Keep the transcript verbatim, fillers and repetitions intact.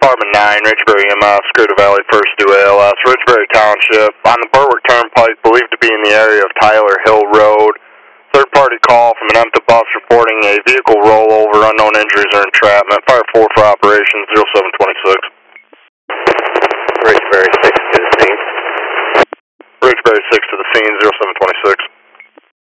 Department nine, Ridgebury E M S, Scruta Valley, first due A L S, Ridgebury Township, on the Berwick Turnpike, believed to be in the area of Tyler Hill Road. Third-party call from an empty bus reporting a vehicle rollover, unknown injuries or entrapment. Fire four for operations, zero seven twenty-six. Ridgebury six to the scene. Ridgebury six to the scene, zero seven twenty-six.